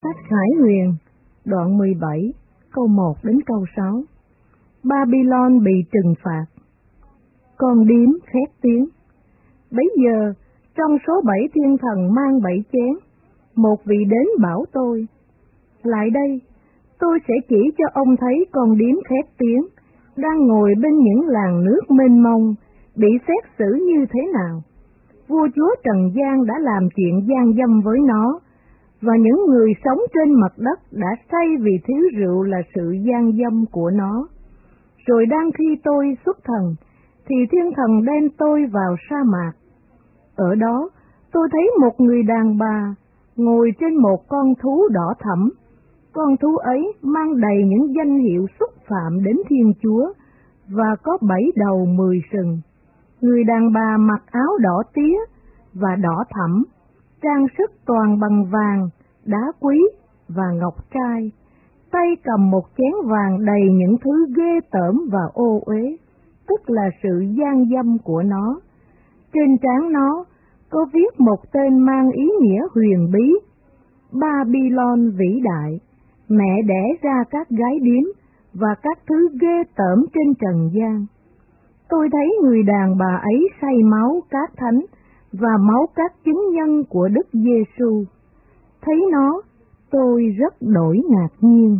Sách Khải Huyền, đoạn 17, câu 1 đến câu 6. Babylon bị trừng phạt. Con điếm khét tiếng. Bấy giờ, trong số 7 thiên thần mang 7 chén, một vị đến bảo tôi: lại đây, tôi sẽ chỉ cho ông thấy con điếm khét tiếng đang ngồi bên những làn nước mênh mông, bị xét xử như thế nào. Vua chúa Trần gian đã làm chuyện gian dâm với nó, và những người sống trên mặt đất đã say vì thiếu rượu là sự gian dâm của nó. Rồi đang khi tôi xuất thần, thì thiên thần đem tôi vào sa mạc. Ở đó, tôi thấy một người đàn bà ngồi trên một con thú đỏ thẫm. Con thú ấy mang đầy những danh hiệu xúc phạm đến Thiên Chúa, và có 7 đầu 10 sừng. Người đàn bà mặc áo đỏ tía và đỏ thẫm, trang sức toàn bằng vàng, đá quý và ngọc trai, tay cầm một chén vàng đầy những thứ ghê tởm và ô uế, tức là sự gian dâm của nó. Trên trán nó có viết một tên mang ý nghĩa huyền bí: Babylon vĩ đại, mẹ đẻ ra các gái điếm và các thứ ghê tởm trên trần gian. Tôi thấy người đàn bà ấy say máu các thánh và máu các chứng nhân của Đức Giêsu. Thấy nó, tôi rất đổi ngạc nhiên.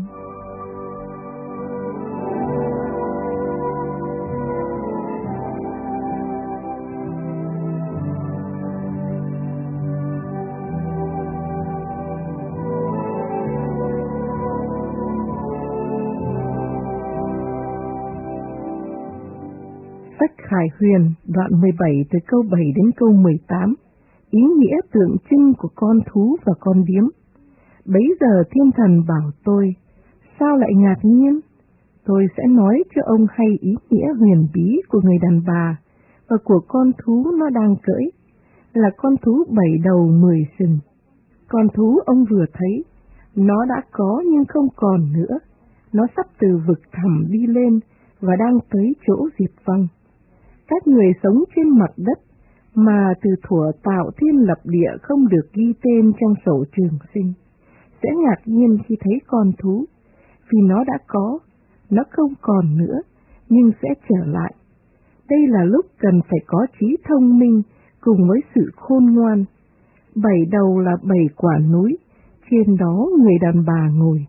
Sách Khải Huyền, đoạn 17 từ câu 7 đến câu 18, ý nghĩa tượng trưng của con thú và con điếm. Bấy giờ thiên thần bảo tôi: sao lại ngạc nhiên? Tôi sẽ nói cho ông hay ý nghĩa huyền bí của người đàn bà và của con thú nó đang cưỡi, là con thú 7 đầu 10 sừng. Con thú ông vừa thấy, nó đã có nhưng không còn nữa. Nó sắp từ vực thẳm đi lên và đang tới chỗ diệt vong. Các người sống trên mặt đất mà từ thuở tạo thiên lập địa không được ghi tên trong sổ trường sinh sẽ ngạc nhiên khi thấy con thú, vì nó đã có, nó không còn nữa, nhưng sẽ trở lại. Đây là lúc cần phải có trí thông minh cùng với sự khôn ngoan. 7 đầu là 7 quả núi, trên đó người đàn bà ngồi.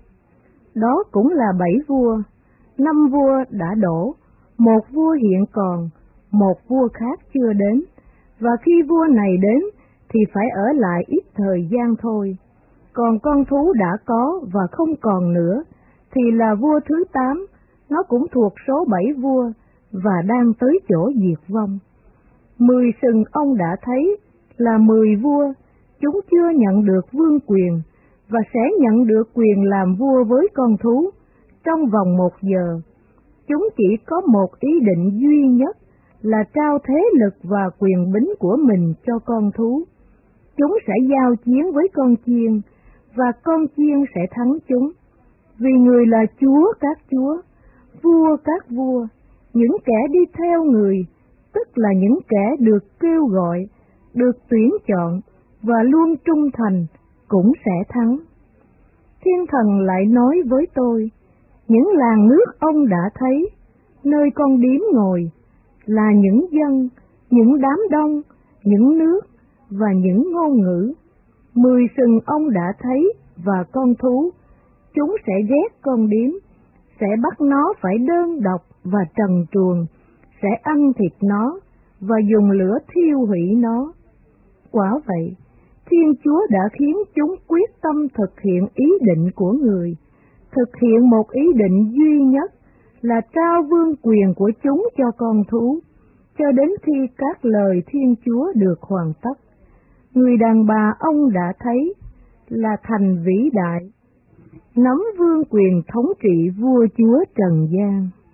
Đó cũng là 7 vua, 5 vua đã đổ, 1 vua hiện còn, 1 vua khác chưa đến, và khi vua này đến thì phải ở lại ít thời gian thôi. Còn con thú đã có và không còn nữa thì là vua thứ 8, nó cũng thuộc số 7 vua và đang tới chỗ diệt vong. 10 sừng ông đã thấy là 10 vua, chúng chưa nhận được vương quyền và sẽ nhận được quyền làm vua với con thú trong vòng 1 giờ. Chúng chỉ có một ý định duy nhất là trao thế lực và quyền bính của mình cho con thú. Chúng sẽ giao chiến với con chiên, và con chiên sẽ thắng chúng, vì người là Chúa các chúa, vua các vua. Những kẻ đi theo người, tức là những kẻ được kêu gọi, được tuyển chọn và luôn trung thành, cũng sẽ thắng. Thiên thần lại nói với tôi: những làn nước ông đã thấy, nơi con điếm ngồi, là những dân, những đám đông, những nước và những ngôn ngữ. 10 sừng ông đã thấy và con thú, chúng sẽ ghét con điếm, sẽ bắt nó phải đơn độc và trần truồng, sẽ ăn thịt nó và dùng lửa thiêu hủy nó. Quả vậy, Thiên Chúa đã khiến chúng quyết tâm thực hiện ý định của người, thực hiện một ý định duy nhất là trao vương quyền của chúng cho con thú, cho đến khi các lời Thiên Chúa được hoàn tất. Người đàn bà ông đã thấy là thành vĩ đại, nắm vương quyền thống trị vua chúa trần gian.